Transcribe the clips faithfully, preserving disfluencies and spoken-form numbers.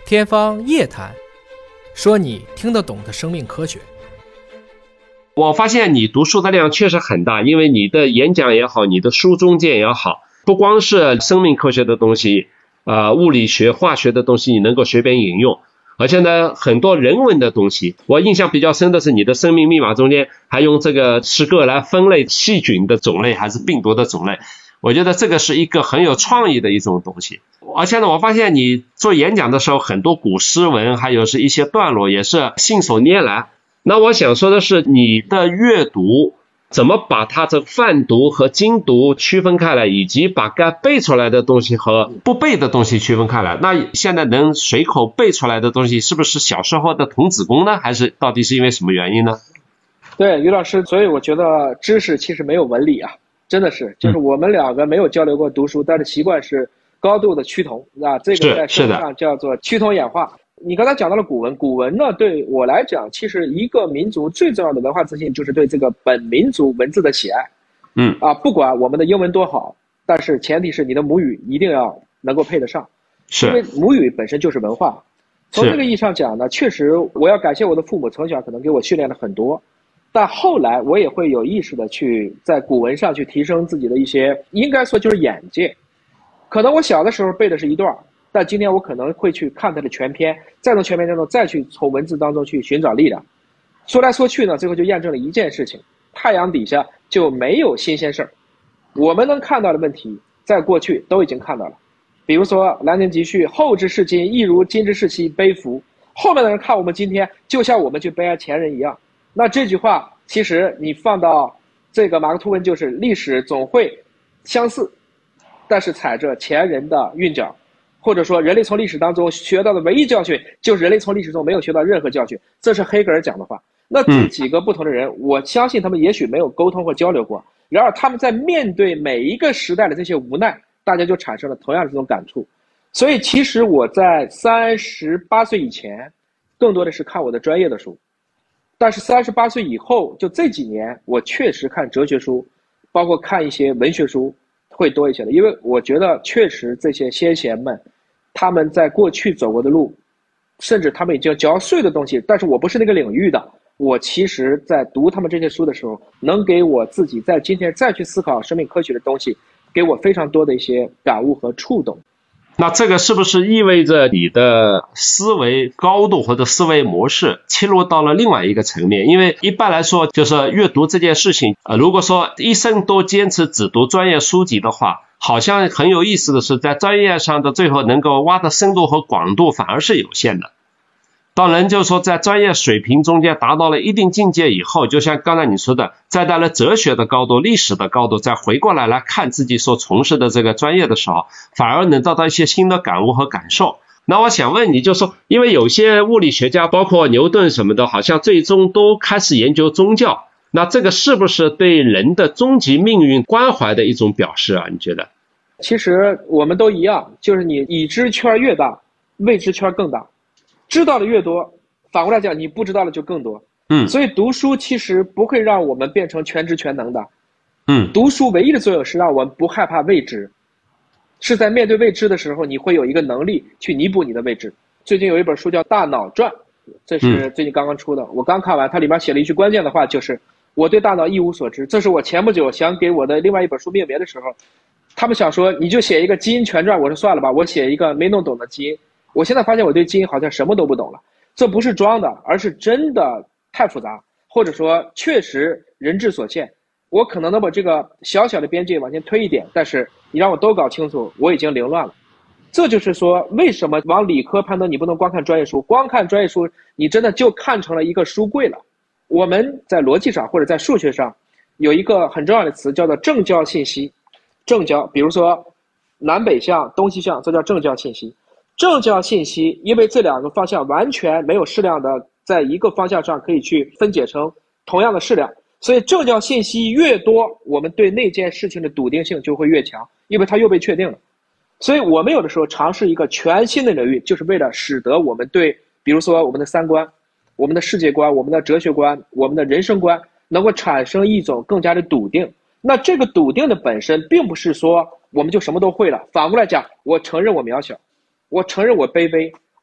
天方夜谭，说你听得懂的生命科学。 我发现你读书的量确实很大，因为你的演讲也好，你的书中见也好，不光是生命科学的东西，呃，物理学、化学的东西你能够随便引用，而且呢，很多人文的东西，我印象比较深的是你的生命密码中间还用这个诗歌来分类细菌的种类还是病毒的种类，我觉得这个是一个很有创意的一种东西。而且呢，我发现你做演讲的时候，很多古诗文还有是一些段落也是信手拈来。那我想说的是，你的阅读怎么把它这泛读和精读区分开来，以及把该背出来的东西和不背的东西区分开来。那现在能随口背出来的东西，是不是小时候的童子功呢？还是到底是因为什么原因呢？ 对，于老师，所以我觉得知识其实没有文理啊，真的是，就是我们两个没有交流过读书，但是习惯是高度的趋同啊，这个在社会上叫做趋同演化。你刚才讲到了古文，古文呢对我来讲，其实一个民族最重要的文化自信就是对这个本民族文字的喜爱。 嗯啊，不管我们的英文多好，但是前提是你的母语一定要能够配得上， 是因为母语本身就是文化。从这个意义上讲呢，确实我要感谢我的父母，从小可能给我训练了很多，但后来我也会有意识的去在古文上去提升自己的一些，应该说就是眼界。可能我小的时候背的是一段，但今天我可能会去看它的全篇，再从全篇当中再去从文字当中去寻找力量。说来说去呢，最后就验证了一件事情：太阳底下就没有新鲜事儿。我们能看到的问题，在过去都已经看到了。比如说兰亭集序，后之视今，亦如今之视昔，悲夫。后面的人看我们今天，就像我们去悲哀前人一样。那这句话，其实你放到这个马克吐温，就是历史总会相似，但是踩着前人的韵脚。或者说人类从历史当中学到的唯一教训，就是人类从历史中没有学到任何教训，这是黑格尔讲的话。那这几个不同的人、嗯、我相信他们也许没有沟通或交流过，然而他们在面对每一个时代的这些无奈，大家就产生了同样的这种感触。所以其实我在三十八岁以前更多的是看我的专业的书，但是三十八岁以后，就这几年我确实看哲学书，包括看一些文学书会多一些的。因为我觉得确实这些先贤们他们在过去走过的路，甚至他们已经嚼碎的东西，但是我不是那个领域的，我其实在读他们这些书的时候，能给我自己在今天再去思考生命科学的东西，给我非常多的一些感悟和触动。 那这个是不是意味着你的思维高度或者思维模式切入到了另外一个层面？因为一般来说，就是阅读这件事情，呃，如果说一生都坚持只读专业书籍的话，好像很有意思的是，在专业上的最后能够挖的深度和广度反而是有限的。当人就是说在专业水平中间达到了一定境界以后，就像刚才你说的，再到了哲学的高度、历史的高度，再回过来来看自己所从事的这个专业的时候，反而能得到一些新的感悟和感受。那我想问你，就是说，因为有些物理学家包括牛顿什么的，好像最终都开始研究宗教，那这个是不是对人的终极命运关怀的一种表示啊？你觉得？ 其实我们都一样，就是你已知圈越大，未知圈更大，知道的越多，反过来讲你不知道的就更多。 嗯， 所以读书其实不会让我们变成全知全能的。 嗯， 读书唯一的作用是让我们不害怕未知，是在面对未知的时候，你会有一个能力去弥补你的未知。最近有一本书叫《大脑传》，这是最近刚刚出的，我刚看完，它里面写了一句关键的话，就是我对大脑一无所知。这是我前不久想给我的另外一本书命名的时候，他们想说你就写一个基因全传，我说算了吧，我写一个没弄懂的基因。我现在发现我对基因好像什么都不懂了，这不是装的，而是真的太复杂，或者说确实人之所限。我可能能把这个小小的边界往前推一点，但是你让我都搞清楚，我已经凌乱了。这就是说为什么往理科攀登你不能光看专业书，光看专业书你真的就看成了一个书柜了。我们在逻辑上或者在数学上有一个很重要的词叫做正交信息。正交，比如说南北向、东西向，这叫正交信息。正交信息因为这两个方向完全没有适量的在一个方向上可以去分解成同样的适量，所以正交信息越多，我们对那件事情的笃定性就会越强，因为它又被确定了。所以我们有的时候尝试一个全新的领域，就是为了使得我们对比如说我们的三观、我们的世界观、我们的哲学观、我们的人生观能够产生一种更加的笃定。那这个笃定的本身并不是说我们就什么都会了，反过来讲，我承认我渺小，我承认我卑微，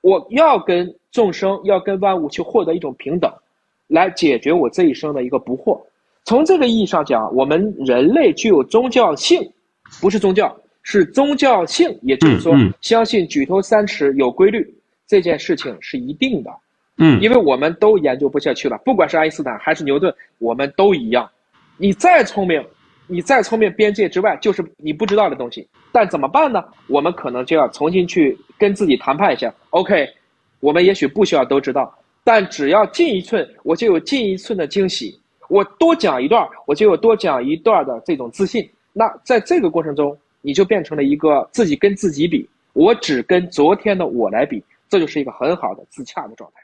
我要跟众生，要跟万物去获得一种平等，来解决我这一生的一个不惑。从这个意义上讲，我们人类具有宗教性，不是宗教，是宗教性，也就是说， 嗯嗯、 相信举头三尺有规律这件事情是一定的。 嗯， 因为我们都研究不下去了，不管是爱因斯坦还是牛顿，我们都一样。你再聪明，你再聪明，边界之外就是你不知道的东西。但怎么办呢？我们可能就要重新去跟自己谈判一下。OK， 我们也许不需要都知道，但只要进一寸，我就有进一寸的惊喜。我多讲一段，我就有多讲一段的这种自信。那在这个过程中，你就变成了一个自己跟自己比，我只跟昨天的我来比，这就是一个很好的自洽的状态。